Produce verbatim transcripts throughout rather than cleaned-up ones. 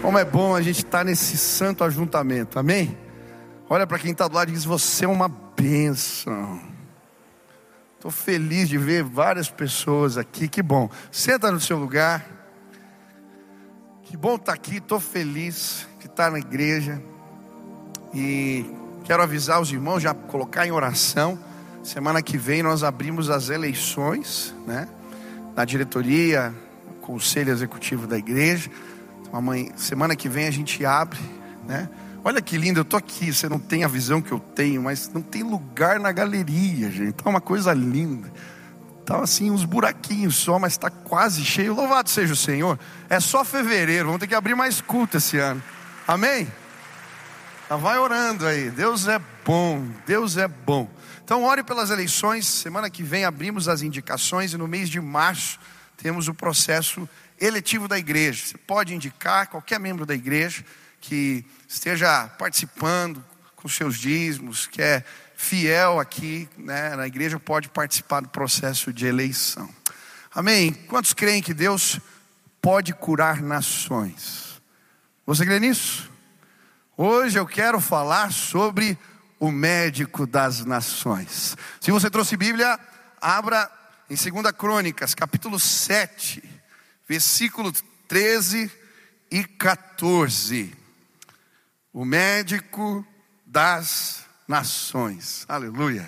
Como é bom a gente estar nesse santo ajuntamento, amém? Olha para quem está do lado e diz: você é uma bênção. Estou feliz de ver várias pessoas aqui, que bom. Senta no seu lugar. Que bom estar aqui, estou feliz de estar na igreja. E quero avisar os irmãos, já colocar em oração. Semana que vem nós abrimos as eleições, né? Na diretoria, conselho executivo da igreja. Amanhã, semana que vem a gente abre, né? Olha que lindo, eu estou aqui, você não tem a visão que eu tenho, mas não tem lugar na galeria, gente. Tá uma coisa linda. Tá assim, uns buraquinhos só, mas está quase cheio. Louvado seja o Senhor. É só fevereiro, vamos ter que abrir mais culto esse ano. Amém? Tá, vai orando aí. Deus é bom, Deus é bom. Então ore pelas eleições. Semana que vem abrimos as indicações e no mês de março temos o processo eletivo da igreja. Você pode indicar qualquer membro da igreja que esteja participando com seus dízimos, que é fiel aqui, né, na igreja, pode participar do processo de eleição. Amém? Quantos creem que Deus pode curar nações? Você crê nisso? Hoje eu quero falar sobre o médico das nações. Se você trouxe Bíblia, abra em segunda Crônicas, capítulo sete, versículos treze e quatorze. O médico das nações. Aleluia.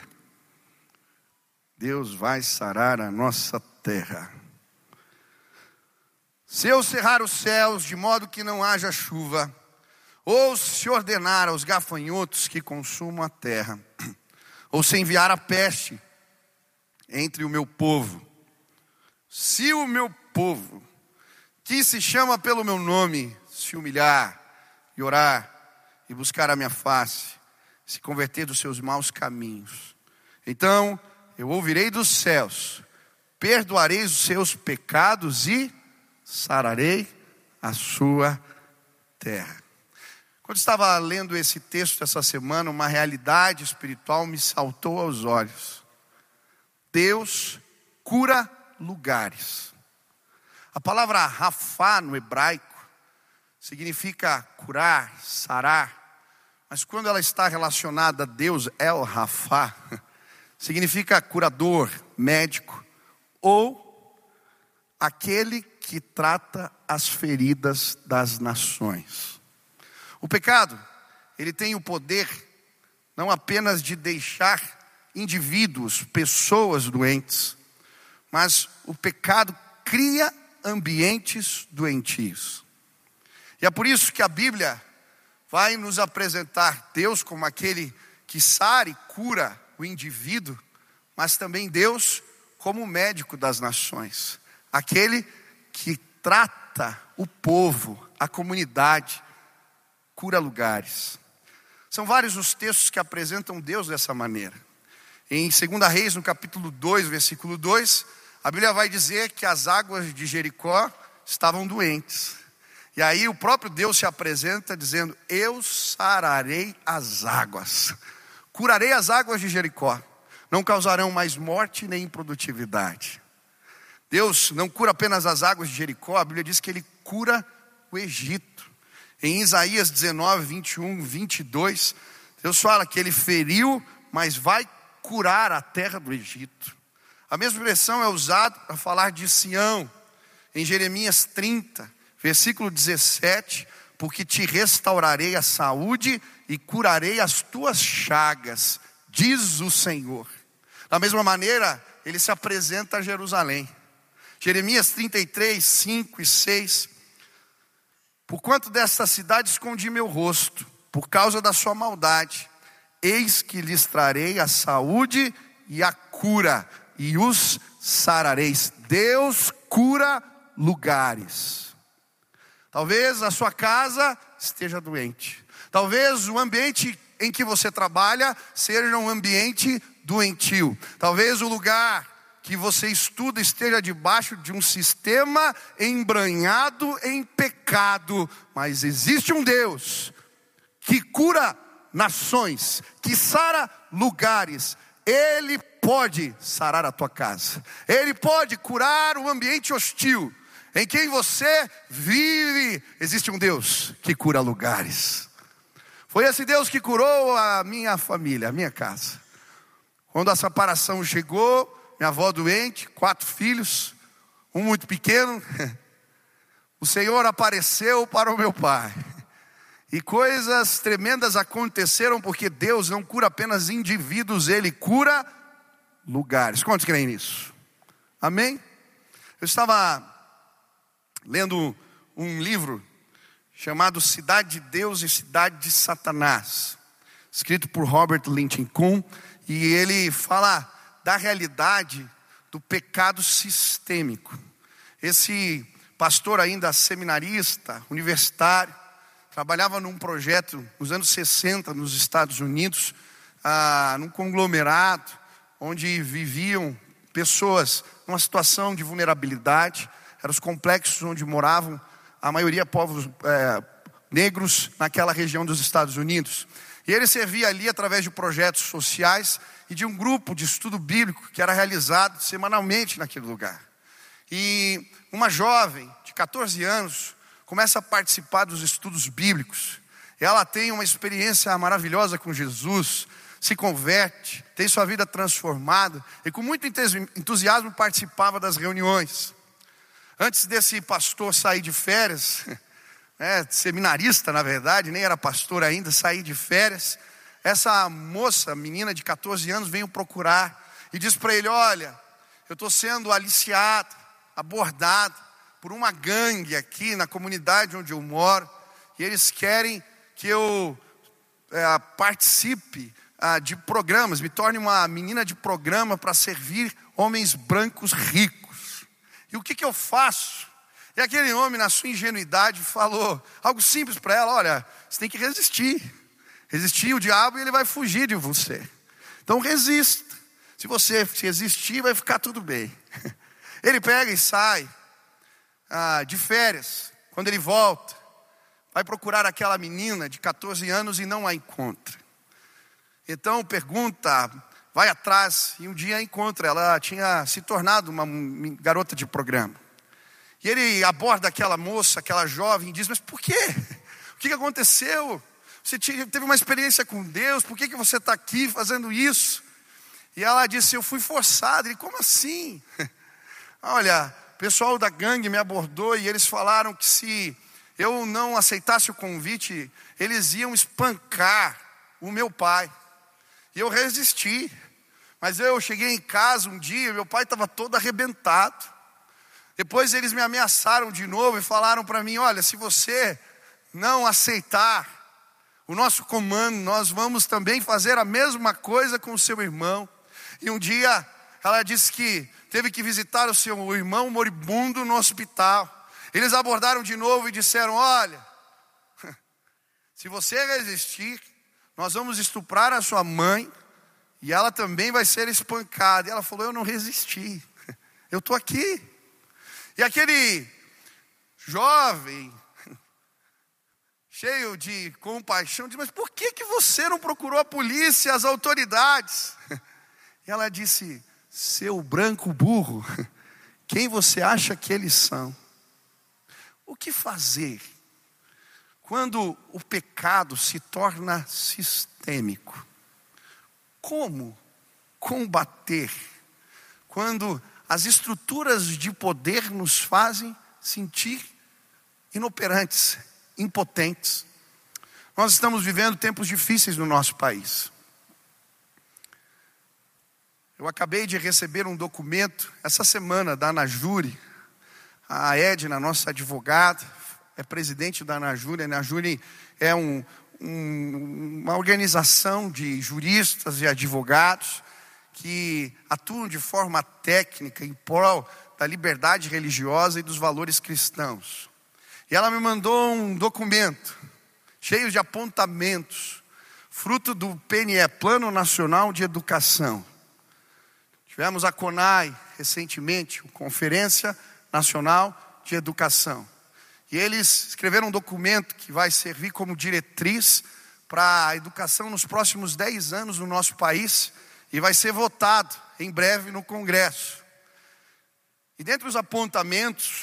Deus vai sarar a nossa terra. Se eu cerrar os céus de modo que não haja chuva, ou se ordenar aos gafanhotos que consumam a terra, ou se enviar a peste entre o meu povo, se o meu povo, que se chama pelo meu nome, se humilhar e orar e buscar a minha face, se converter dos seus maus caminhos, então eu ouvirei dos céus, perdoarei os seus pecados e sararei a sua terra. Quando estava lendo esse texto essa semana, uma realidade espiritual me saltou aos olhos. Deus cura lugares. A palavra Rafá no hebraico significa curar, sarar, mas quando ela está relacionada a Deus, El Rafá, significa curador, médico, ou aquele que trata as feridas das nações. O pecado, ele tem o poder não apenas de deixar indivíduos, pessoas doentes, mas o pecado cria ambientes doentios. E é por isso que a Bíblia vai nos apresentar Deus como aquele que sara e cura o indivíduo, mas também Deus como o médico das nações, aquele que trata o povo, a comunidade, cura lugares. São vários os textos que apresentam Deus dessa maneira. Em segunda Reis, no capítulo dois, versículo dois, a Bíblia vai dizer que as águas de Jericó estavam doentes. E aí o próprio Deus se apresenta dizendo: eu sararei as águas, curarei as águas de Jericó, não causarão mais morte nem improdutividade. Deus não cura apenas as águas de Jericó, a Bíblia diz que Ele cura o Egito. Em Isaías dezenove, vinte e um, vinte e dois, Deus fala que Ele feriu, mas vai curar a terra do Egito. A mesma expressão é usada para falar de Sião, em Jeremias trinta, versículo dezessete, porque te restaurarei a saúde e curarei as tuas chagas, diz o Senhor. Da mesma maneira, Ele se apresenta a Jerusalém. Jeremias trinta e três, cinco e seis, porquanto desta cidade escondi meu rosto, por causa da sua maldade, eis que lhes trarei a saúde e a cura, e os sarareis. Deus cura lugares. Talvez a sua casa esteja doente. Talvez o ambiente em que você trabalha seja um ambiente doentio. Talvez o lugar que você estuda esteja debaixo de um sistema embranhado em pecado. Mas existe um Deus que cura nações, que sara lugares. Ele pode sarar a tua casa. Ele pode curar o ambiente hostil. em quem você vive, existe um Deus que cura lugares. Foi esse Deus que curou a minha família, a minha casa. Quando a separação chegou, minha avó doente, quatro filhos, um muito pequeno, o Senhor apareceu para o meu pai. E coisas tremendas aconteceram, porque Deus não cura apenas indivíduos, Ele cura lugares. Quantos creem nisso? Amém? Eu estava lendo um livro chamado Cidade de Deus e Cidade de Satanás, escrito por Robert Lincoln, e ele fala da realidade do pecado sistêmico. Esse pastor ainda seminarista, universitário, trabalhava num projeto nos anos sessenta nos Estados Unidos, ah, num conglomerado, onde viviam pessoas numa situação de vulnerabilidade. Eram os complexos onde moravam a maioria povos é, negros naquela região dos Estados Unidos. E ele servia ali através de projetos sociais e de um grupo de estudo bíblico que era realizado semanalmente naquele lugar. E uma jovem de catorze anos começa a participar dos estudos bíblicos. Ela tem uma experiência maravilhosa com Jesus, se converte, tem sua vida transformada e com muito entusiasmo participava das reuniões. Antes desse pastor sair de férias, é, seminarista na verdade, nem era pastor ainda, sair de férias, essa moça, menina de catorze anos, veio procurar e diz para ele: olha, eu estou sendo aliciado, abordado por uma gangue aqui na comunidade onde eu moro, e eles querem que eu é, participe ah, de programas, me torne uma menina de programa para servir homens brancos ricos. E o que que eu faço? E aquele homem, na sua ingenuidade, falou algo simples para ela: olha, você tem que resistir. Resistir o diabo e ele vai fugir de você. Então resista. Se você resistir, vai ficar tudo bem. Ele pega e sai ah, de férias. Quando ele volta, vai procurar aquela menina de catorze anos e não a encontra. Então pergunta, vai atrás, e um dia encontra. Ela tinha se tornado uma garota de programa. E ele aborda aquela moça, aquela jovem, e diz: mas por quê? O que aconteceu? Você teve uma experiência com Deus, por que que você está aqui fazendo isso? E ela disse: eu fui forçada. Ele: como assim? Olha, o pessoal da gangue me abordou e eles falaram que se eu não aceitasse o convite, eles iam espancar o meu pai. E eu resisti. Mas eu cheguei em casa um dia, meu pai estava todo arrebentado. Depois eles me ameaçaram de novo e falaram para mim: olha, se você não aceitar o nosso comando, nós vamos também fazer a mesma coisa com o seu irmão. E um dia ela disse que teve que visitar o seu irmão moribundo no hospital. Eles abordaram de novo e disseram: olha, se você resistir, nós vamos estuprar a sua mãe e ela também vai ser espancada. E ela falou: eu não resisti, eu estou aqui. E aquele jovem, cheio de compaixão, diz: mas por que que você não procurou a polícia, as autoridades? E ela disse: seu branco burro, quem você acha que eles são? O que fazer quando o pecado se torna sistêmico? Como combater quando as estruturas de poder nos fazem sentir inoperantes, impotentes? Nós estamos vivendo tempos difíceis no nosso país. Eu acabei de receber um documento essa semana da Anajure. A Edna, nossa advogada, é presidente da Anajure. A Anajure é um, um, uma organização de juristas e advogados que atuam de forma técnica em prol da liberdade religiosa e dos valores cristãos. E ela me mandou um documento cheio de apontamentos, fruto do P N E, Plano Nacional de Educação. Tivemos a CONAI recentemente, a Conferência Nacional de Educação. E eles escreveram um documento que vai servir como diretriz para a educação nos próximos dez anos no nosso país e vai ser votado em breve no Congresso. E dentre os apontamentos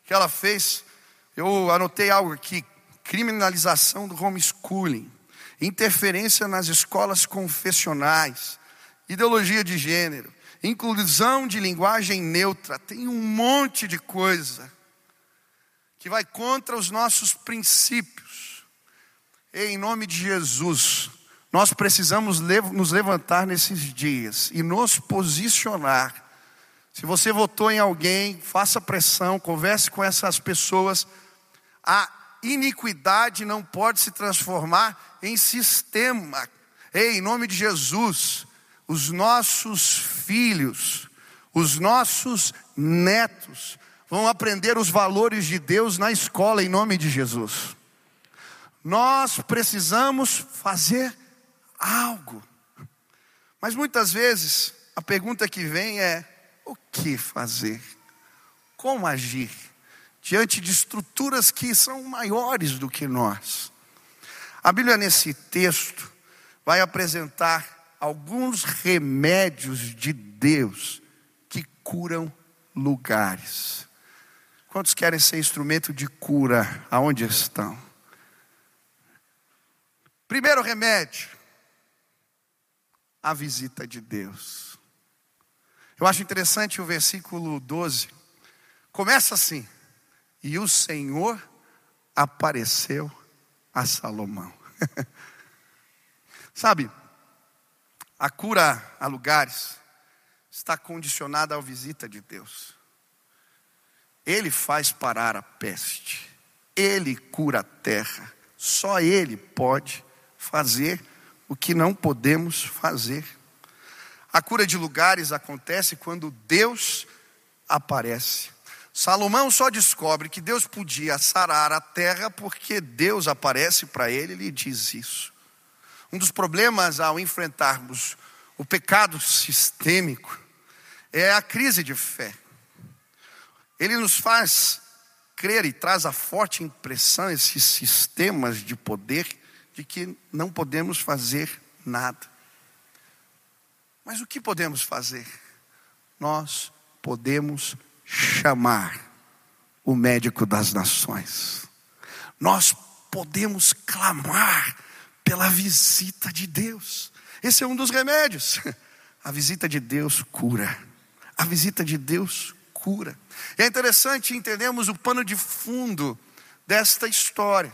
que ela fez. Eu anotei algo aqui: criminalização do homeschooling, interferência nas escolas confessionais, ideologia de gênero, inclusão de linguagem neutra. Tem um monte de coisa que vai contra os nossos princípios. E, em nome de Jesus, nós precisamos nos levantar nesses dias e nos posicionar. Se você votou em alguém, faça pressão, converse com essas pessoas. A iniquidade não pode se transformar em sistema. Ei, em nome de Jesus, os nossos filhos, os nossos netos vão aprender os valores de Deus na escola, em nome de Jesus. Nós precisamos fazer algo. Mas muitas vezes a pergunta que vem é: o que fazer? Como agir diante de estruturas que são maiores do que nós? A Bíblia, nesse texto, vai apresentar alguns remédios de Deus que curam lugares. Quantos querem ser instrumento de cura aonde estão? Primeiro remédio: a visita de Deus. Eu acho interessante o versículo doze. Começa assim: e o Senhor apareceu a Salomão. Sabe, a cura a lugares está condicionada à visita de Deus. Ele faz parar a peste, Ele cura a terra. Só Ele pode fazer o que não podemos fazer. A cura de lugares acontece quando Deus aparece. Salomão só descobre que Deus podia sarar a terra porque Deus aparece para ele e lhe diz isso. Um dos problemas ao enfrentarmos o pecado sistêmico é a crise de fé. Ele nos faz crer e traz a forte impressão, esses sistemas de poder, de que não podemos fazer nada. Mas o que podemos fazer? Nós podemos chamar o médico das nações. Nós podemos clamar pela visita de Deus. Esse é um dos remédios. A visita de Deus cura. A visita de Deus cura. E é interessante entendermos o pano de fundo desta história.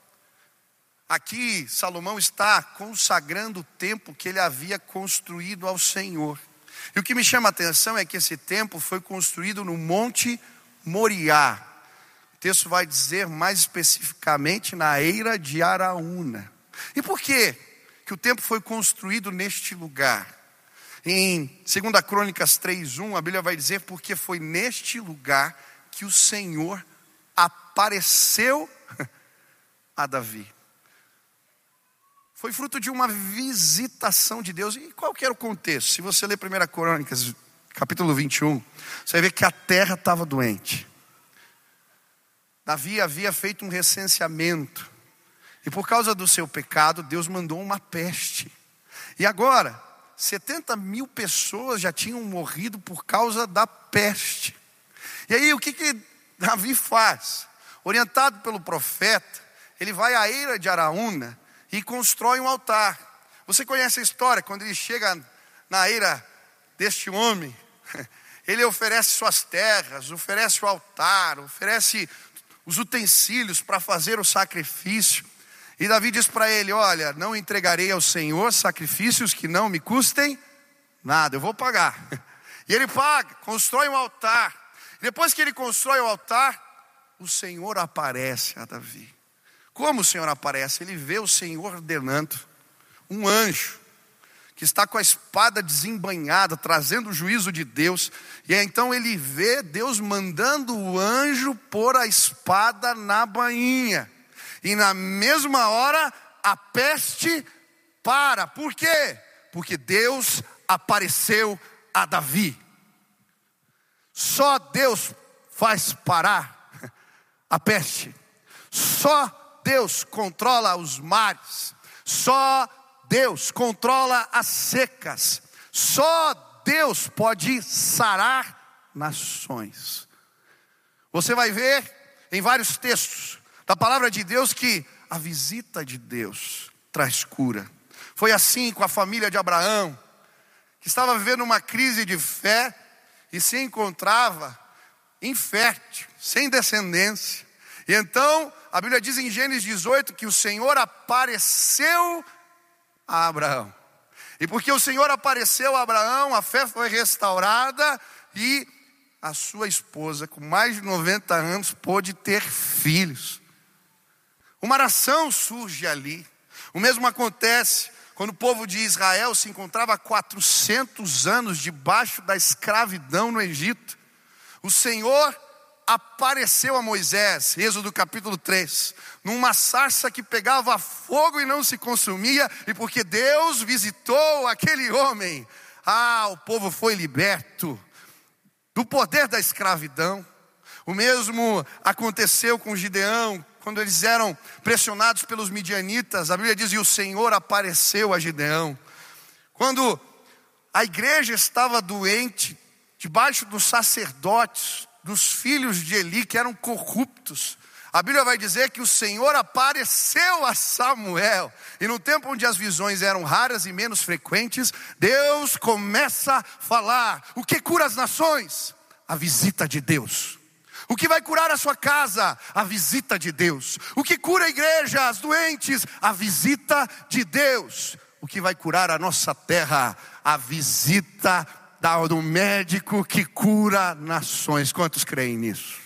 Aqui Salomão está consagrando o templo que ele havia construído ao Senhor. E o que me chama a atenção é que esse templo foi construído no Monte Moriá. O texto vai dizer mais especificamente na eira de Araúna. E por que que o templo foi construído neste lugar? Em segunda Crônicas três, um, a Bíblia vai dizer: porque foi neste lugar que o Senhor apareceu a Davi. Foi fruto de uma visitação de Deus. E qual que era o contexto? Se você ler primeira Crônicas, capítulo vinte e um, você vai ver que a terra estava doente. Davi havia feito um recenseamento. E por causa do seu pecado, Deus mandou uma peste. E agora, setenta mil pessoas já tinham morrido por causa da peste. E aí, o que que Davi faz? Orientado pelo profeta, ele vai à eira de Araúna e constrói um altar. Você conhece a história? Quando ele chega na eira deste homem, ele oferece suas terras, oferece o altar, oferece os utensílios para fazer o sacrifício. E Davi diz para ele: olha, não entregarei ao Senhor sacrifícios que não me custem nada, eu vou pagar. E ele paga, constrói um altar. Depois que ele constrói o altar, o Senhor aparece a Davi. Como o Senhor aparece? Ele vê o Senhor ordenando um anjo que está com a espada desembainhada, trazendo o juízo de Deus. E então ele vê Deus mandando o anjo pôr a espada na bainha. E na mesma hora a peste para. Por quê? Porque Deus apareceu a Davi. Só Deus faz parar a peste. Só Deus controla os mares. Só Deus controla as secas. Só Deus pode sarar nações. Você vai ver em vários textos da palavra de Deus que a visita de Deus traz cura. Foi assim com a família de Abraão, que estava vivendo uma crise de fé e se encontrava infértil, sem descendência. E então, a Bíblia diz em Gênesis dezoito que o Senhor apareceu a Abraão. E porque o Senhor apareceu a Abraão, a fé foi restaurada e a sua esposa, com mais de noventa anos, pôde ter filhos. Uma nação surge ali. O mesmo acontece quando o povo de Israel se encontrava há quatrocentos anos debaixo da escravidão no Egito. O Senhor apareceu a Moisés, Êxodo capítulo três, numa sarça que pegava fogo e não se consumia, e porque Deus visitou aquele homem, ah, o povo foi liberto do poder da escravidão. O mesmo aconteceu com Gideão, quando eles eram pressionados pelos midianitas. A Bíblia diz, e o Senhor apareceu a Gideão. Quando a igreja estava doente, debaixo dos sacerdotes, dos filhos de Eli, que eram corruptos, a Bíblia vai dizer que o Senhor apareceu a Samuel. E no tempo onde as visões eram raras e menos frequentes, Deus começa a falar. O que cura as nações? A visita de Deus. O que vai curar a sua casa? A visita de Deus. O que cura a igreja, as doentes? A visita de Deus. O que vai curar a nossa terra? A visita do médico que cura nações. Quantos creem nisso?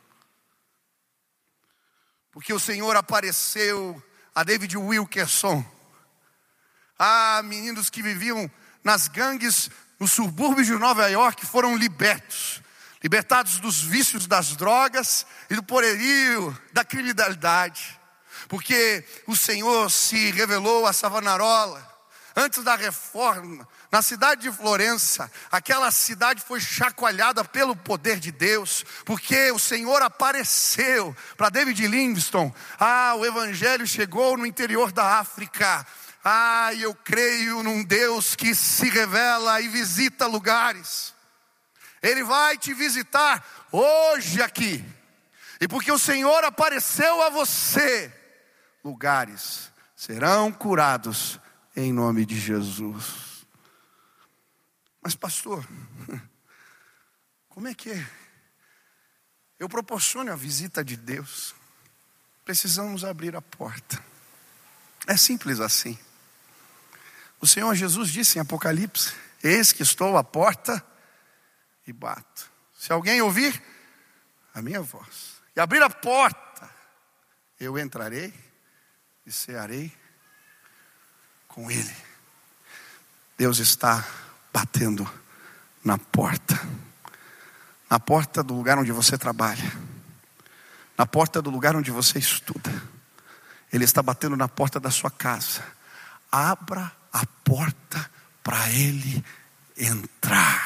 Porque o Senhor apareceu a David Wilkerson, a meninos que viviam nas gangues, nos subúrbios de Nova York, foram libertos. Libertados dos vícios das drogas e do poderio da criminalidade. Porque o Senhor se revelou a Savonarola. Antes da reforma, na cidade de Florença, aquela cidade foi chacoalhada pelo poder de Deus. Porque o Senhor apareceu para David Livingstone. Ah, o evangelho chegou no interior da África. Ah, eu creio num Deus que se revela e visita lugares. Ele vai te visitar hoje aqui. E porque o Senhor apareceu a você, lugares serão curados em nome de Jesus. Mas pastor, como é que eu proporciono a visita de Deus? Precisamos abrir a porta. É simples assim. O Senhor Jesus disse em Apocalipse, eis que estou à porta e bato. Se alguém ouvir a minha voz e abrir a porta, eu entrarei e cearei com ele. Deus está batendo na porta. Na porta do lugar onde você trabalha. Na porta do lugar onde você estuda. Ele está batendo na porta da sua casa. Abra a porta para ele entrar.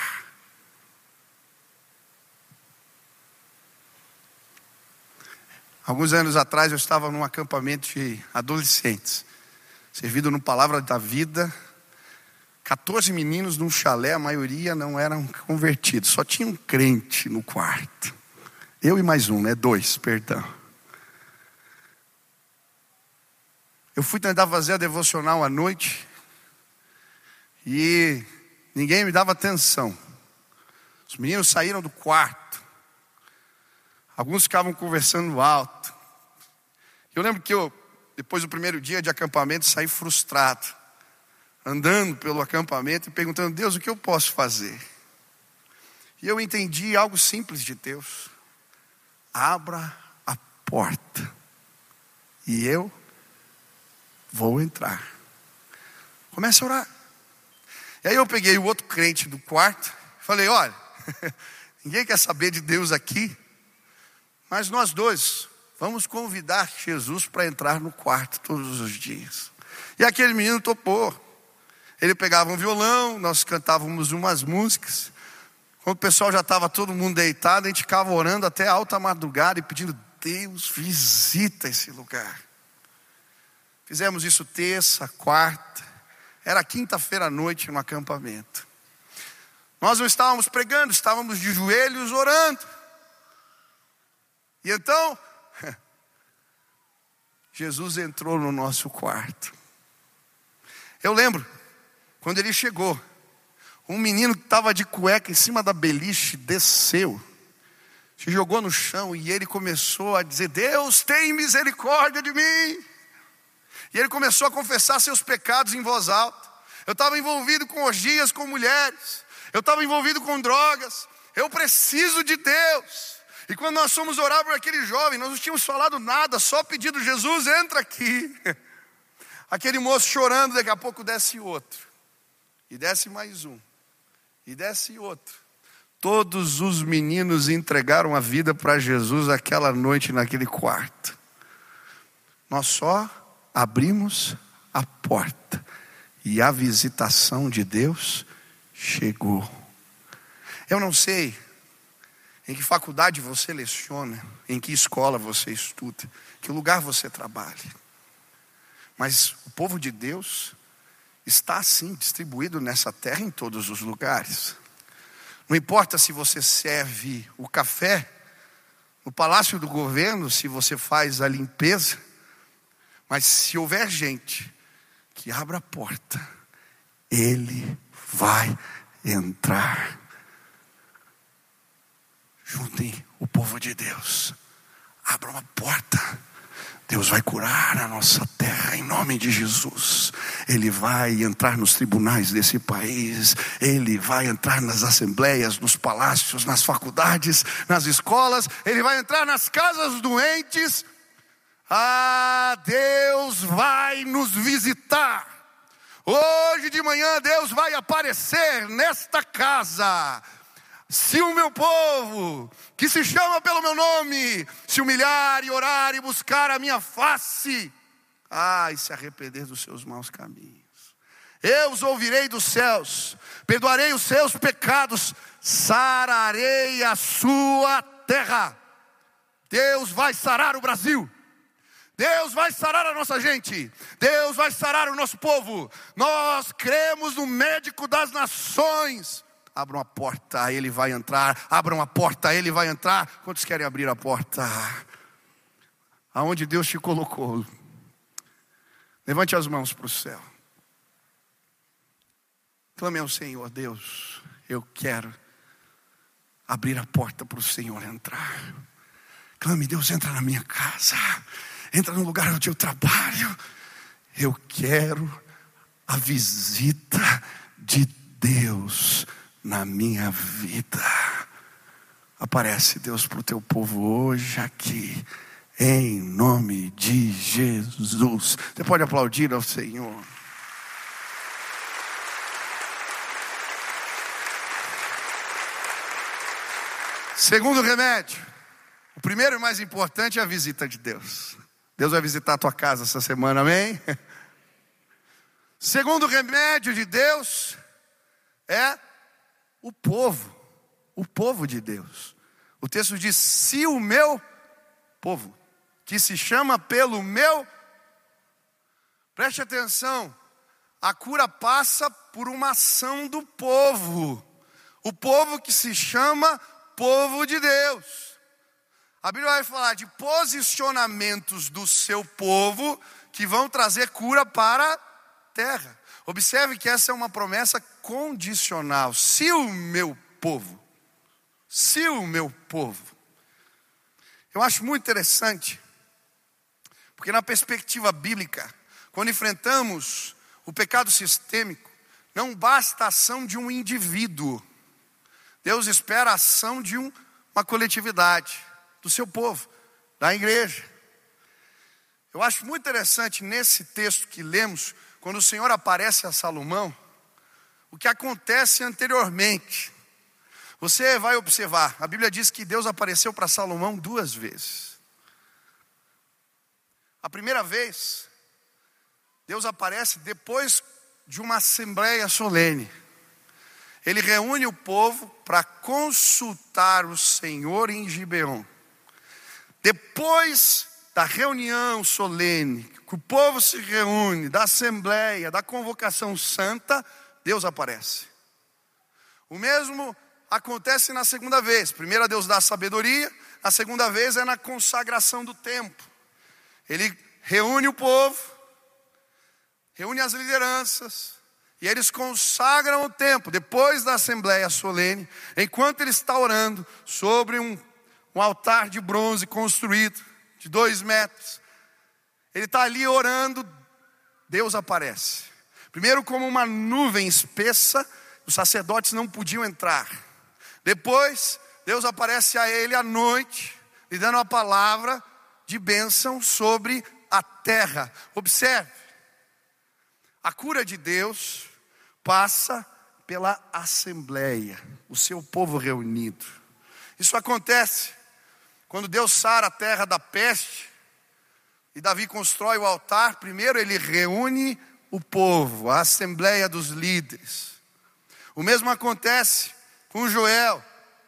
Alguns anos atrás eu estava num acampamento de adolescentes, servido no Palavra da Vida, quatorze meninos num chalé, a maioria não eram convertidos, só tinha um crente no quarto. Eu e mais um, né? Dois, perdão. Eu fui tentar fazer a devocional à noite e ninguém me dava atenção. Os meninos saíram do quarto. Alguns ficavam conversando alto. Eu lembro que eu, depois do primeiro dia de acampamento, saí frustrado. Andando pelo acampamento e perguntando, Deus, o que eu posso fazer? E eu entendi algo simples de Deus. Abra a porta. E eu vou entrar. Comece a orar. E aí eu peguei o outro crente do quarto. Falei, olha, ninguém quer saber de Deus aqui. Mas nós dois vamos convidar Jesus para entrar no quarto todos os dias. E aquele menino topou. Ele pegava um violão, nós cantávamos umas músicas. Quando o pessoal já estava todo mundo deitado, a gente ficava orando até alta madrugada e pedindo, Deus, visita esse lugar. Fizemos isso terça, quarta. Era quinta-feira à noite no acampamento. Nós não estávamos pregando, estávamos de joelhos orando. E então, Jesus entrou no nosso quarto. Eu lembro, quando ele chegou, um menino que estava de cueca em cima da beliche desceu, se jogou no chão e ele começou a dizer: Deus, tem misericórdia de mim. E ele começou a confessar seus pecados em voz alta. Eu estava envolvido com orgias com mulheres, eu estava envolvido com drogas, eu preciso de Deus. E quando nós fomos orar por aquele jovem, nós não tínhamos falado nada, só pedido: Jesus, entra aqui. Aquele moço chorando, daqui a pouco desce outro, e desce mais um, e desce outro. Todos os meninos entregaram a vida para Jesus aquela noite naquele quarto. Nós só abrimos a porta e a visitação de Deus chegou. Eu não sei em que faculdade você leciona, em que escola você estuda, que lugar você trabalha, mas o povo de Deus está assim distribuído nessa terra em todos os lugares. Não importa se você serve o café no palácio do governo, se você faz a limpeza, mas se houver gente que abra a porta, Ele vai entrar. Juntem o povo de Deus, abram uma porta. Deus vai curar a nossa terra em nome de Jesus. Ele vai entrar nos tribunais desse país. Ele vai entrar nas assembleias, nos palácios, nas faculdades, nas escolas. Ele vai entrar nas casas doentes. Ah, Deus vai nos visitar. Hoje de manhã Deus vai aparecer nesta casa. Se o meu povo, que se chama pelo meu nome, se humilhar e orar e buscar a minha face, ah, e se arrepender dos seus maus caminhos, eu os ouvirei dos céus, perdoarei os seus pecados, sararei a sua terra. Deus vai sarar o Brasil. Deus vai sarar a nossa gente. Deus vai sarar o nosso povo. Nós cremos no médico das nações. Abram a porta, Ele vai entrar. Abram a porta, Ele vai entrar. Quantos querem abrir a porta? Aonde Deus te colocou. Levante as mãos para o céu. Clame ao Senhor: Deus, eu quero abrir a porta para o Senhor entrar. Clame: Deus, entra na minha casa, entra no lugar onde eu trabalho. Eu quero a visita de Deus na minha vida. Aparece, Deus, para o teu povo hoje aqui, em nome de Jesus. Você pode aplaudir ao Senhor. Segundo remédio, o primeiro e mais importante é a visita de Deus. Deus vai visitar a tua casa essa semana, amém? Segundo remédio de Deus é o povo, o povo de Deus. O texto diz: se o meu povo, que se chama pelo meu, preste atenção, a cura passa por uma ação do povo, o povo que se chama povo de Deus. A Bíblia vai falar de posicionamentos do seu povo que vão trazer cura para a terra. Observe que essa é uma promessa condicional. Se o meu povo, se o meu povo. Eu acho muito interessante, porque na perspectiva bíblica, quando enfrentamos o pecado sistêmico, não basta a ação de um indivíduo. Deus espera a ação de um, uma coletividade, do seu povo, da igreja. Eu acho muito interessante nesse texto que lemos, quando o Senhor aparece a Salomão, o que acontece anteriormente. Você vai observar, a Bíblia diz que Deus apareceu para Salomão duas vezes. A primeira vez, Deus aparece depois de uma assembleia solene. Ele reúne o povo para consultar o Senhor em Gibeon. Depois da reunião solene, que o povo se reúne, da assembleia, da convocação santa, Deus aparece. O mesmo acontece na segunda vez. Primeiro Deus dá sabedoria, a segunda vez é na consagração do templo. Ele reúne o povo, reúne as lideranças, e eles consagram o templo, depois da assembleia solene, enquanto ele está orando sobre um, um altar de bronze construído, de dois metros. Ele está ali orando, Deus aparece. Primeiro como uma nuvem espessa, os sacerdotes não podiam entrar. Depois, Deus aparece a ele à noite, lhe dando uma palavra de bênção sobre a terra. Observe, a cura de Deus passa pela assembleia, o seu povo reunido. Isso acontece quando Deus sara a terra da peste e Davi constrói o altar. Primeiro ele reúne o povo, a assembleia dos líderes. O mesmo acontece com Joel.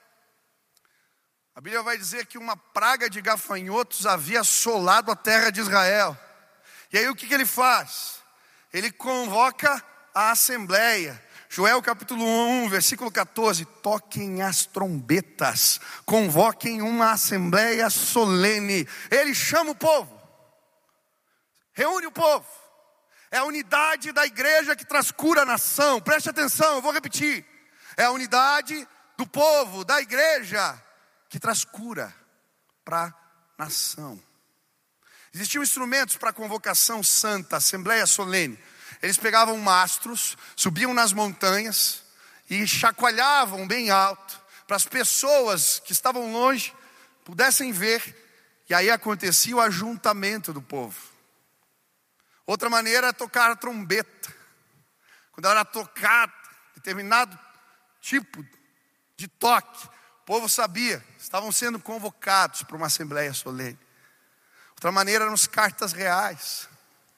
A Bíblia vai dizer que uma praga de gafanhotos havia assolado a terra de Israel. E aí o que, que ele faz? Ele convoca a assembleia. Joel capítulo um, versículo catorze. Toquem as trombetas, convoquem uma assembleia solene. Ele chama o povo, reúne o povo. É a unidade da igreja que traz cura à nação. Preste atenção, eu vou repetir. É a unidade do povo, da igreja, que traz cura para a nação. Existiam instrumentos para a convocação santa, assembleia solene. Eles pegavam mastros, subiam nas montanhas e chacoalhavam bem alto, para as pessoas que estavam longe pudessem ver. E aí acontecia o ajuntamento do povo. Outra maneira é tocar a trombeta. Quando ela era tocada, determinado tipo de toque, o povo sabia, estavam sendo convocados para uma assembleia solene. Outra maneira eram as cartas reais.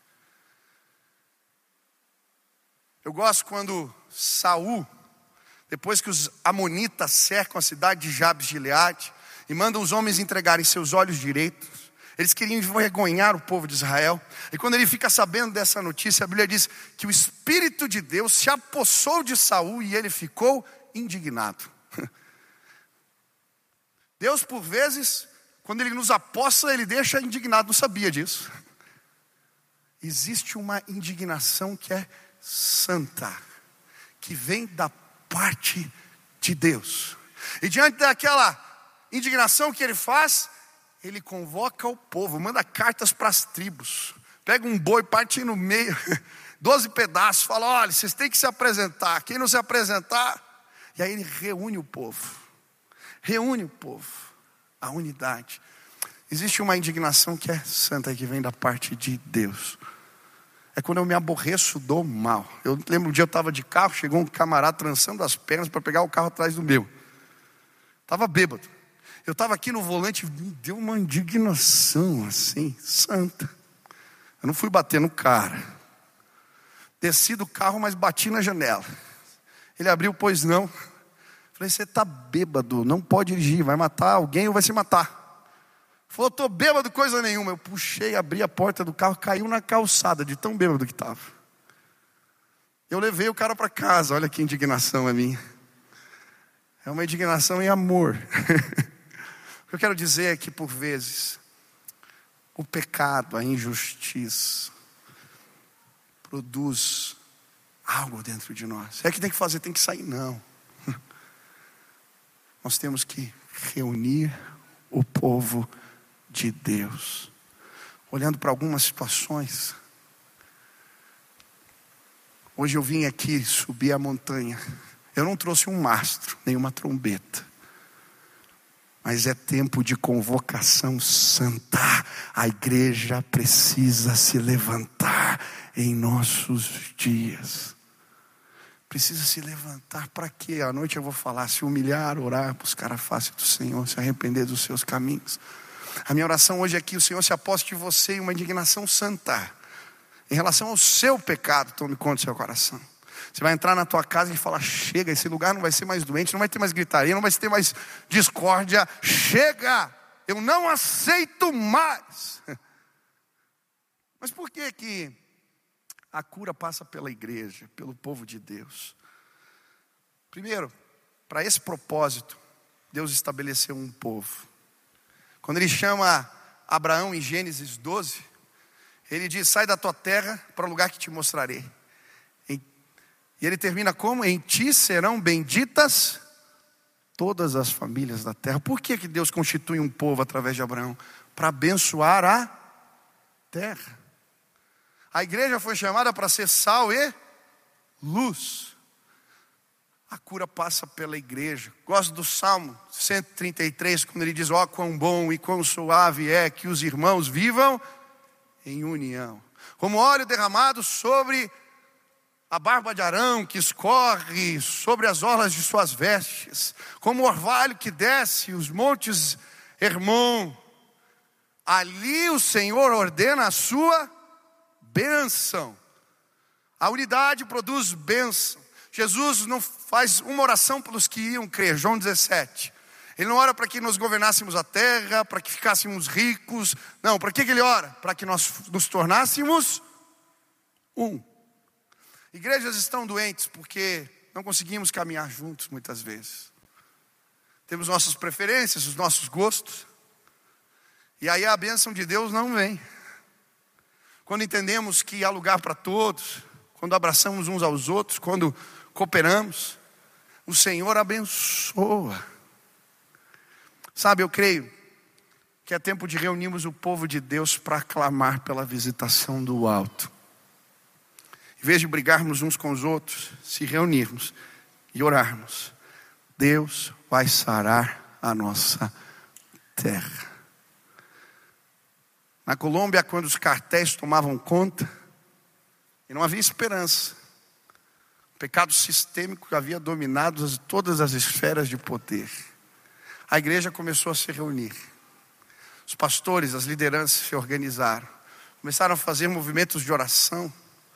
Eu gosto quando Saul, depois que os amonitas cercam a cidade de Jabes de Gileade e mandam os homens entregarem seus olhos direitos, eles queriam envergonhar o povo de Israel. E quando ele fica sabendo dessa notícia, a Bíblia diz que o Espírito de Deus se apossou de Saul e ele ficou indignado. Deus, por vezes, quando ele nos apossa, ele deixa indignado. Não sabia disso. Existe uma indignação que é santa, que vem da parte de Deus. E diante daquela indignação que ele faz, ele convoca o povo, manda cartas para as tribos, pega um boi, parte no meio, doze pedaços, fala: olha, vocês têm que se apresentar, quem não se apresentar. E aí ele reúne o povo, reúne o povo, a unidade. Existe uma indignação que é santa, que vem da parte de Deus. É quando eu me aborreço do mal. Eu lembro um dia eu estava de carro, chegou um camarada trançando as pernas para pegar o carro atrás do meu. Estava bêbado. Eu estava aqui no volante, me deu uma indignação assim, santa. Eu não fui bater no cara. Desci do carro, mas bati na janela. Ele abriu, pois não. Falei: você está bêbado, não pode dirigir, vai matar alguém ou vai se matar. Falou: estou bêbado coisa nenhuma. Eu puxei, abri a porta do carro, caiu na calçada de tão bêbado que estava. Eu levei o cara para casa. Olha que indignação é minha. É uma indignação em amor. O que eu quero dizer é que por vezes o pecado, a injustiça produz algo dentro de nós. É que tem que fazer, tem que sair, não. Nós temos que reunir o povo de Deus. Olhando para algumas situações. Hoje eu vim aqui subir a montanha. Eu não trouxe um mastro, nem uma trombeta. Mas é tempo de convocação santa. A igreja precisa se levantar em nossos dias. Precisa se levantar para quê? À noite eu vou falar: se humilhar, orar, buscar a face do Senhor, se arrepender dos seus caminhos. A minha oração hoje é que o Senhor se aposte de você em uma indignação santa em relação ao seu pecado. Tome conta do seu coração. Você vai entrar na tua casa e falar: chega, esse lugar não vai ser mais doente, não vai ter mais gritaria, não vai ter mais discórdia. Chega, eu não aceito mais. Mas por que que a cura passa pela igreja, pelo povo de Deus? Primeiro, para esse propósito, Deus estabeleceu um povo. Quando ele chama Abraão em Gênesis doze, ele diz: sai da tua terra para o lugar que te mostrarei. E ele termina como? Em ti serão benditas todas as famílias da terra. Por que que Deus constitui um povo através de Abraão? Para abençoar a terra. A igreja foi chamada para ser sal e luz. A cura passa pela igreja. Gosto do Salmo cento e trinta e três, quando ele diz: ó, quão bom e quão suave é que os irmãos vivam em união. Como óleo derramado sobre a barba de Arão, que escorre sobre as orlas de suas vestes. Como o orvalho que desce os montes Hermon. Ali o Senhor ordena a sua bênção. A unidade produz bênção. Jesus não faz uma oração pelos que iam crer, João dezessete. Ele não ora para que nós governássemos a terra, para que ficássemos ricos. Não, para que ele ora? Para que nós nos tornássemos um. Igrejas estão doentes porque não conseguimos caminhar juntos muitas vezes. Temos nossas preferências, os nossos gostos. E aí a bênção de Deus não vem. Quando entendemos que há lugar para todos, quando abraçamos uns aos outros, quando cooperamos, o Senhor abençoa. Sabe, eu creio que é tempo de reunirmos o povo de Deus para clamar pela visitação do alto. Em vez de brigarmos uns com os outros, se reunirmos e orarmos, Deus vai sarar a nossa terra. Na Colômbia, quando os cartéis tomavam conta, e não havia esperança, o pecado sistêmico havia dominado as, todas as esferas de poder. A igreja começou a se reunir. Os pastores, as lideranças se organizaram. Começaram a fazer movimentos de oração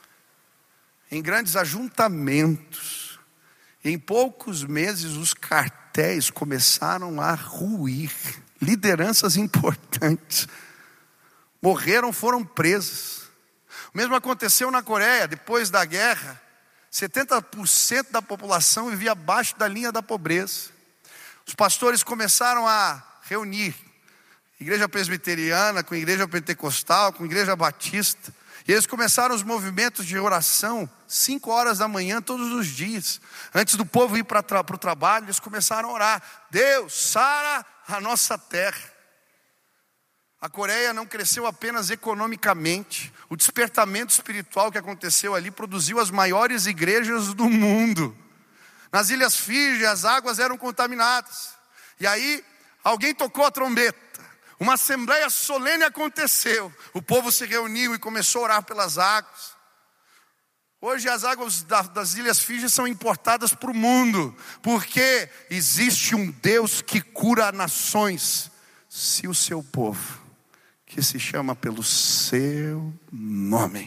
em grandes ajuntamentos. E em poucos meses os cartéis começaram a ruir. Lideranças importantes morreram, foram presas. O mesmo aconteceu na Coreia. Depois da guerra, setenta por cento da população vivia abaixo da linha da pobreza. Os pastores começaram a reunir igreja presbiteriana com igreja pentecostal, com igreja batista. E eles começaram os movimentos de oração cinco horas da manhã todos os dias. Antes do povo ir para tra- o trabalho, eles começaram a orar: Deus, sara a nossa terra. A Coreia não cresceu apenas economicamente. O despertamento espiritual que aconteceu ali produziu as maiores igrejas do mundo. Nas Ilhas Fiji as águas eram contaminadas. E aí alguém tocou a trombeta. Uma assembleia solene aconteceu. O povo se reuniu e começou a orar pelas águas. Hoje as águas das Ilhas Fiji são importadas para o mundo. Porque existe um Deus que cura nações. Se o seu povo, que se chama pelo seu nome,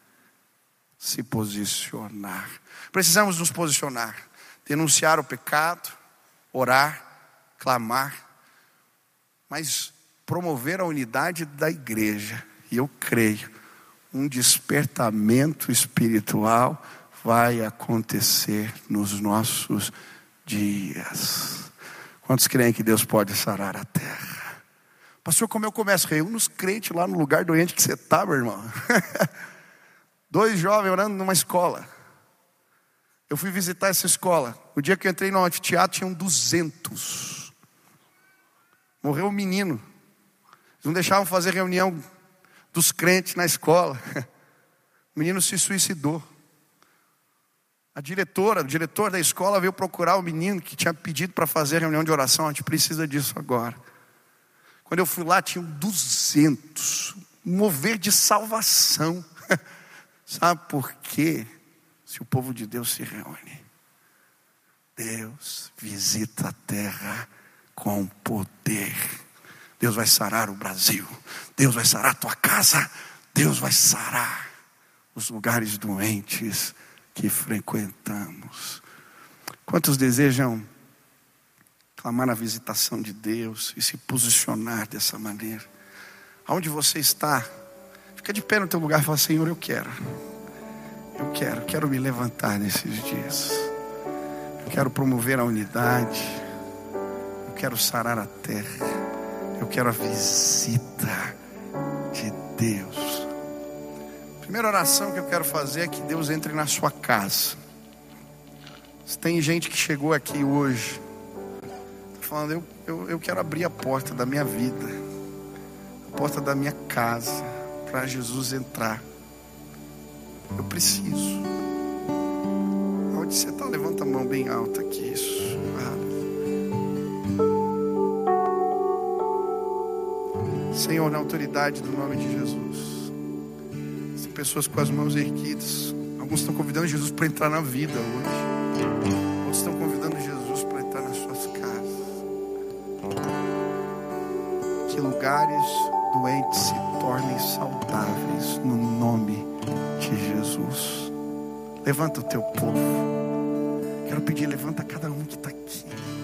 se posicionar. Precisamos nos posicionar. Denunciar o pecado, orar, clamar, mas promover a unidade da igreja. E eu creio, um despertamento espiritual vai acontecer nos nossos dias. Quantos creem que Deus pode sarar a terra? Pastor, como eu começo? Reúne os crentes lá no lugar doente que você está, meu irmão. Dois jovens orando numa escola. Eu fui visitar essa escola. O dia que eu entrei no anfiteatro tinham duzentos. Morreu um menino. Eles não deixavam fazer reunião dos crentes na escola. O menino se suicidou. A diretora, o diretor da escola veio procurar o menino que tinha pedido para fazer reunião de oração. A gente precisa disso agora. Quando eu fui lá, tinham duzentos. Um mover de salvação. Sabe por quê? Se o povo de Deus se reúne, Deus visita a terra com poder. Deus vai sarar o Brasil. Deus vai sarar a tua casa. Deus vai sarar os lugares doentes que frequentamos. Quantos desejam clamar a visitação de Deus e se posicionar dessa maneira? Aonde você está, fica de pé no teu lugar e fala: Senhor, eu quero. Eu quero, quero me levantar nesses dias. Eu quero promover a unidade. Eu quero sarar a terra. Eu Eu quero a visita de Deus. A primeira oração que eu quero fazer é que Deus entre na sua casa. Se tem gente que chegou aqui hoje falando, eu, eu, eu quero abrir a porta da minha vida, a porta da minha casa, para Jesus entrar. Eu preciso. Onde você está? Levanta a mão bem alta aqui. Isso. Senhor, na autoridade do nome de Jesus, tem pessoas com as mãos erguidas. Alguns estão convidando Jesus para entrar na vida hoje. Outros estão convidando Jesus para entrar nas suas casas. Que lugares doentes se tornem saudáveis no nome de Jesus. Levanta o teu povo. Quero pedir, levanta cada um que está aqui.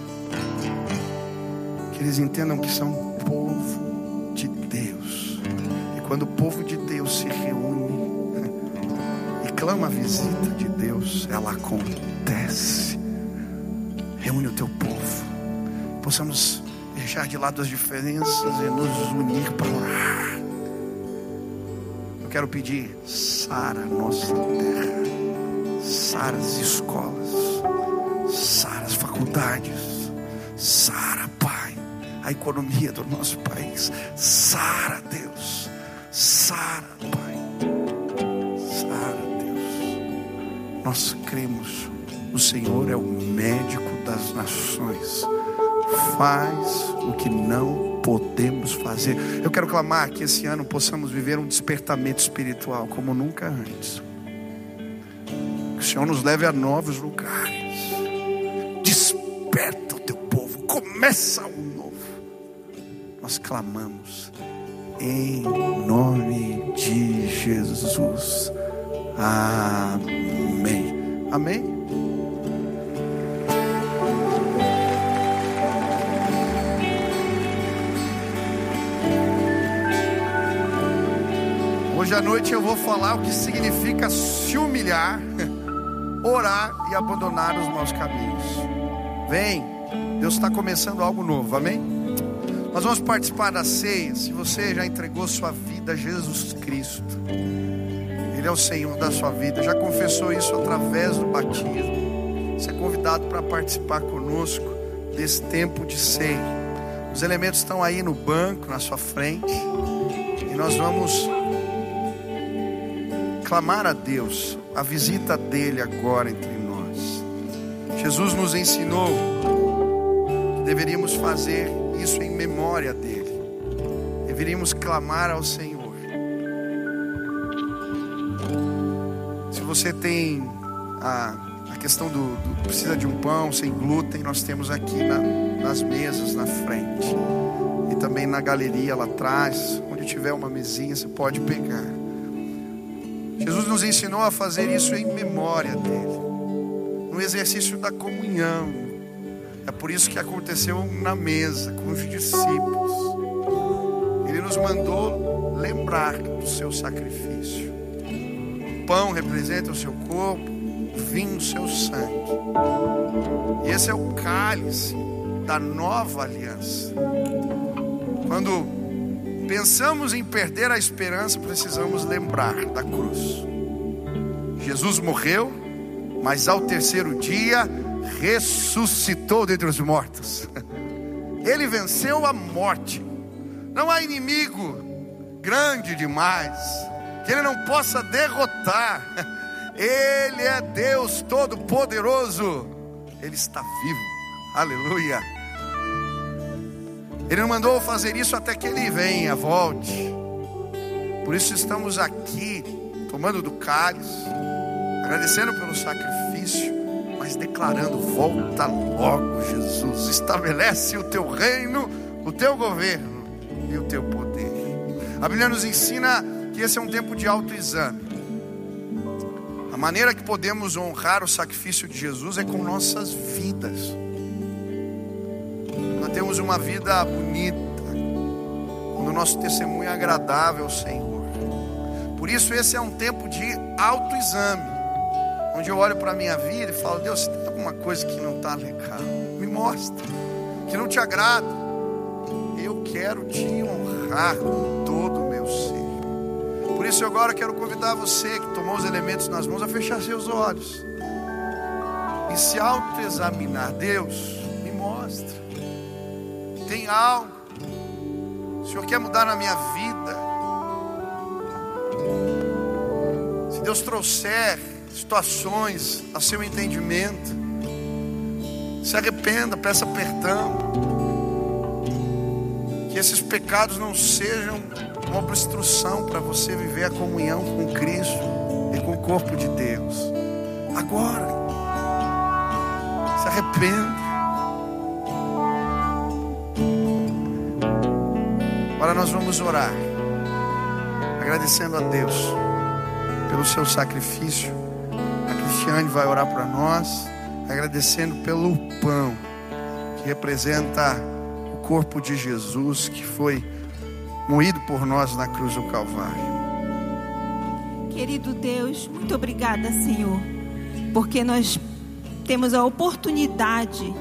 Que eles entendam que são povo de Deus. E quando o povo de Deus se reúne e clama a visita de Deus, ela acontece. Reúne o teu povo. Possamos deixar de lado as diferenças e nos unir para orar. Eu quero pedir, sara a nossa terra, sara as escolas, sara as faculdades, sara, Pai, a economia do nosso país. Sara, Deus, sara, Pai, sara, Deus. Nós cremos, o Senhor é o médico das nações. Faz o que não podemos fazer. Eu quero clamar que esse ano possamos viver um despertamento espiritual como nunca antes. Que o Senhor nos leve a novos lugares. Desperta o teu povo. Começa um novo. Nós clamamos em nome de Jesus. Amém. Amém. Hoje à noite eu vou falar o que significa se humilhar, orar e abandonar os maus caminhos. Vem, Deus está começando algo novo, amém? Nós vamos participar da ceia. Se você já entregou sua vida a Jesus Cristo, Ele é o Senhor da sua vida, já confessou isso através do batismo, você é convidado para participar conosco desse tempo de ceia. Os elementos estão aí no banco, na sua frente, e nós vamos clamar a Deus, a visita dele agora entre nós. Jesus nos ensinou que deveríamos fazer isso em memória dele. Deveríamos clamar ao Senhor. Se você tem a, a questão do, do precisa de um pão sem glúten, nós temos aqui na, nas mesas na frente. E também na galeria lá atrás, onde tiver uma mesinha, você pode pegar. Jesus nos ensinou a fazer isso em memória dele, no exercício da comunhão. É por isso que aconteceu na mesa com os discípulos. Ele nos mandou lembrar do seu sacrifício. O pão representa o seu corpo, o vinho o seu sangue. E esse é o cálice da nova aliança. Quando pensamos em perder a esperança, precisamos lembrar da cruz. Jesus morreu, mas ao terceiro dia ressuscitou dentre os mortos. Ele venceu a morte. Não há inimigo grande demais que ele não possa derrotar. Ele é Deus Todo-Poderoso. Ele está vivo. Aleluia. Ele não mandou fazer isso até que ele venha, volte. Por isso estamos aqui, tomando do cálice, agradecendo pelo sacrifício, mas declarando: volta logo, Jesus. Estabelece o teu reino, o teu governo e o teu poder. A Bíblia nos ensina que esse é um tempo de autoexame. A maneira que podemos honrar o sacrifício de Jesus é com nossas vidas. Temos uma vida bonita, quando o nosso testemunho é agradável ao Senhor. Por isso esse é um tempo de autoexame, onde eu olho para a minha vida e falo: Deus, se tem alguma coisa que não está legal, me mostra, que não te agrada. Eu eu quero te honrar com todo o meu ser. Por isso eu agora quero convidar você que tomou os elementos nas mãos a fechar seus olhos e se autoexaminar. Deus, me mostra. Tem algo o Senhor quer mudar na minha vida. Se Deus trouxer situações a seu entendimento, se arrependa, peça perdão. Que esses pecados não sejam uma obstrução para você viver a comunhão com Cristo e com o corpo de Deus. Agora, se arrependa. Agora nós vamos orar, agradecendo a Deus pelo seu sacrifício. A Cristiane vai orar para nós, agradecendo pelo pão que representa o corpo de Jesus, que foi moído por nós na cruz do Calvário. Querido Deus, muito obrigada, Senhor, porque nós temos a oportunidade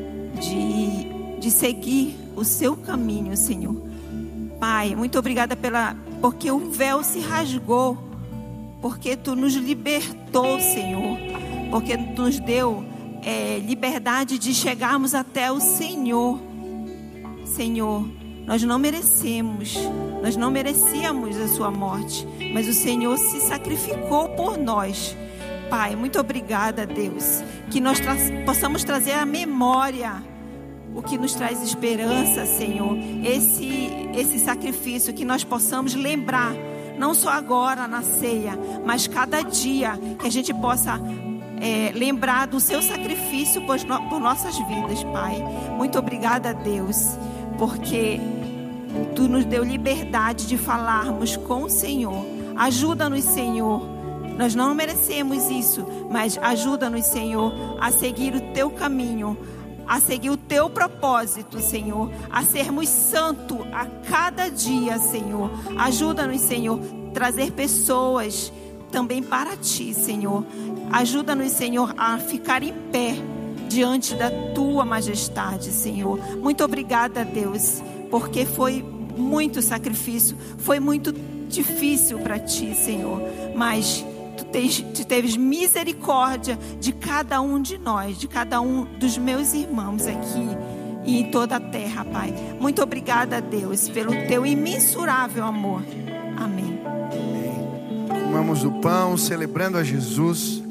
de, de seguir o seu caminho, Senhor. Pai, muito obrigada pela, porque o véu se rasgou, porque Tu nos libertou, Senhor, porque Tu nos deu é, liberdade de chegarmos até o Senhor. Senhor, nós não merecemos, nós não merecíamos a Sua morte, mas o Senhor se sacrificou por nós. Pai, muito obrigada, Deus, que nós tra- possamos trazer à memória o que nos traz esperança, Senhor, esse, esse sacrifício, que nós possamos lembrar, não só agora na ceia, mas cada dia, que a gente possa é, lembrar do seu sacrifício por, no, por nossas vidas, Pai. Muito obrigada, Deus, porque Tu nos deu liberdade de falarmos com o Senhor. Ajuda-nos, Senhor. Nós não merecemos isso, mas ajuda-nos, Senhor, a seguir o Teu caminho, a seguir o Teu propósito, Senhor, a sermos santos a cada dia, Senhor. Ajuda-nos, Senhor, trazer pessoas também para Ti, Senhor. Ajuda-nos, Senhor, a ficar em pé diante da Tua majestade, Senhor. Muito obrigada, Deus, porque foi muito sacrifício, foi muito difícil para Ti, Senhor, mas Tu tens, tu teves misericórdia de cada um de nós, de cada um dos meus irmãos aqui e em toda a terra, Pai. Muito obrigada, Deus, pelo Teu imensurável amor. Amém. Amém. Comamos o pão, celebrando a Jesus.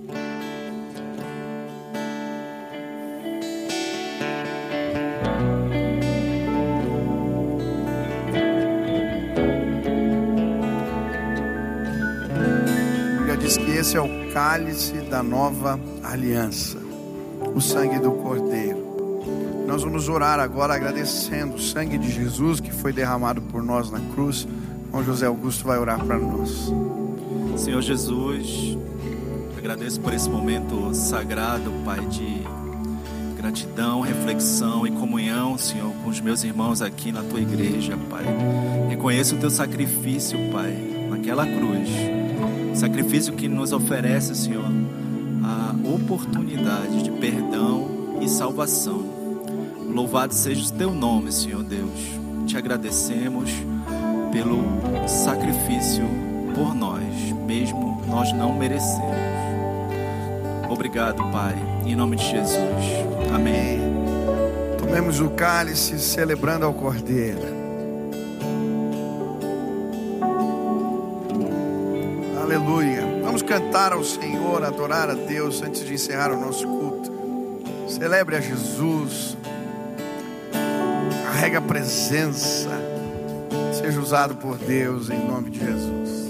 Esse é o cálice da nova aliança, o sangue do Cordeiro. Nós vamos orar agora agradecendo o sangue de Jesus que foi derramado por nós na cruz. O José Augusto vai orar para nós. Senhor Jesus, agradeço por esse momento sagrado, Pai, de gratidão, reflexão e comunhão, Senhor, com os meus irmãos aqui na Tua igreja, Pai. Reconheço o Teu sacrifício, Pai, naquela cruz. Sacrifício que nos oferece, Senhor, a oportunidade de perdão e salvação. Louvado seja o Teu nome, Senhor Deus. Te agradecemos pelo sacrifício por nós, mesmo nós não merecemos. Obrigado, Pai, em nome de Jesus. Amém. Tomemos o cálice celebrando ao Cordeiro. Aleluia. Vamos cantar ao Senhor, adorar a Deus antes de encerrar o nosso culto. Celebre a Jesus. Carrega a presença. Seja usado por Deus em nome de Jesus.